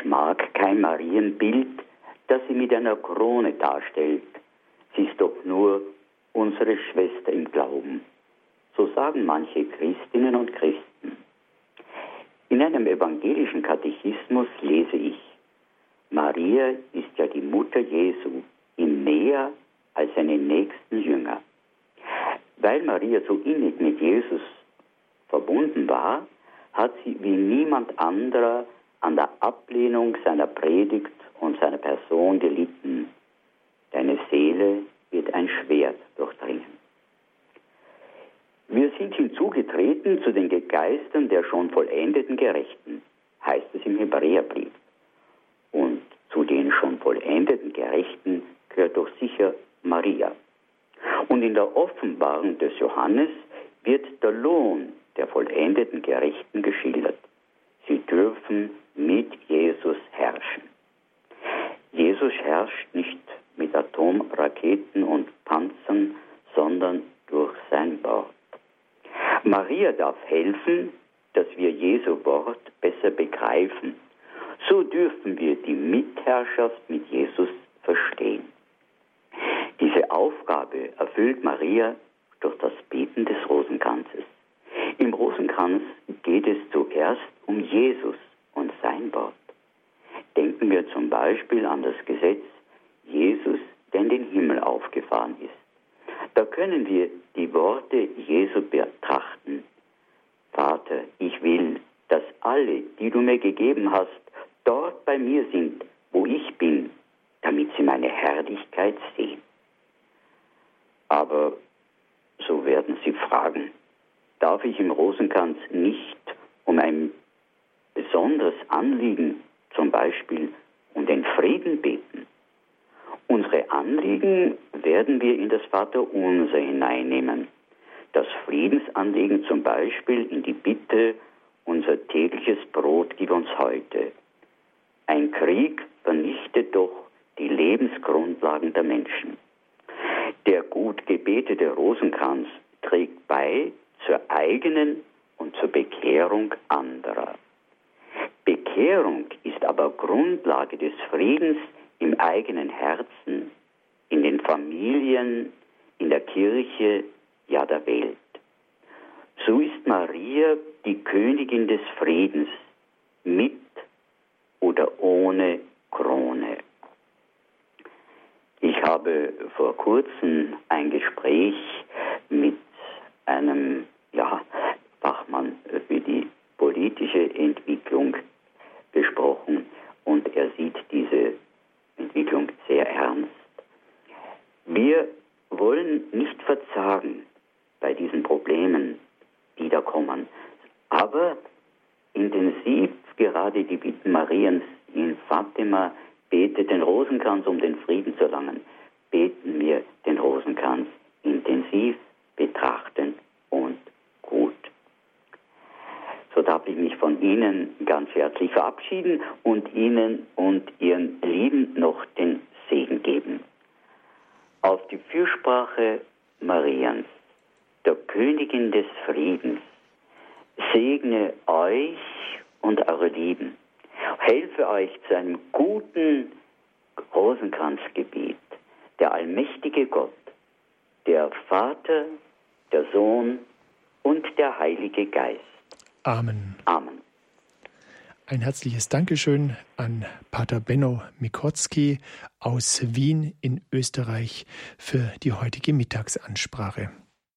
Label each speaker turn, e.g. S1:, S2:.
S1: Ich mag kein Marienbild, das sie mit einer Krone darstellt. Sie ist doch nur unsere Schwester im Glauben. So sagen manche Christinnen und Christen. In einem evangelischen Katechismus lese ich: Maria ist ja die Mutter Jesu, ihm näher als seine nächsten Jünger. Weil Maria so innig mit Jesus verbunden war, hat sie wie niemand anderer an der Ablehnung seiner Predigt und seiner Person gelitten. Deine Seele wird ein Schwert durchdringen. Wir sind hinzugetreten zu den Geistern der schon vollendeten Gerechten, heißt es im Hebräerbrief. Und zu den schon vollendeten Gerechten gehört doch sicher Maria. Und in der Offenbarung des Johannes wird der Lohn der vollendeten Gerechten geschildert. Sie dürfen mit Jesus herrschen. Jesus herrscht nicht mit Atomraketen und Panzern, sondern durch sein Wort. Maria darf helfen, dass wir Jesu Wort besser begreifen. So dürfen wir die Mitherrschaft mit Jesus verstehen. Diese Aufgabe erfüllt Maria durch das Beten des Rosenkranzes. Im Rosenkranz geht es zuerst um Jesus und sein Wort. Denken wir zum Beispiel an das Gesetz Jesus, der in den Himmel aufgefahren ist. Da können wir die Worte Jesu betrachten. Vater, ich will, dass alle, die du mir gegeben hast, dort bei mir sind, wo ich bin, damit sie meine Herrlichkeit sehen. Aber so werden sie fragen, darf ich im Rosenkranz nicht um ein besonderes Anliegen, zum Beispiel um den Frieden beten? Unsere Anliegen werden wir in das Vaterunser hineinnehmen. Das Friedensanliegen zum Beispiel in die Bitte, unser tägliches Brot gib uns heute. Ein Krieg vernichtet doch die Lebensgrundlagen der Menschen. Der gut gebetete Rosenkranz trägt bei zur eigenen und zur Bekehrung anderer. Bekehrung ist aber Grundlage des Friedens im eigenen Herzen, in den Familien, in der Kirche, ja der Welt. So ist Maria die Königin des Friedens, mit oder ohne Krone. Ich habe vor kurzem ein Gespräch mit einem Fachmann für die politische Entwicklung gesprochen und er sieht diese Entwicklung sehr ernst. Wir wollen nicht verzagen bei diesen Problemen, die da kommen, aber intensiv gerade die Bitten Mariens in Fatima, betet den Rosenkranz, um den Frieden zu erlangen. Beten wir den Rosenkranz intensiv, betrachten und gut. So darf ich mich von Ihnen ganz herzlich verabschieden und Ihnen und Ihren Lieben noch den Segen geben. Auf die Fürsprache Mariens, der Königin des Friedens, segne euch und eure Lieben. Helfe euch zu einem guten Rosenkranzgebet. Der allmächtige Gott, der Vater, der Sohn und der Heilige Geist.
S2: Amen.
S1: Amen.
S2: Ein herzliches Dankeschön an Pater Benno Mikotzki aus Wien in Österreich für die heutige Mittagsansprache.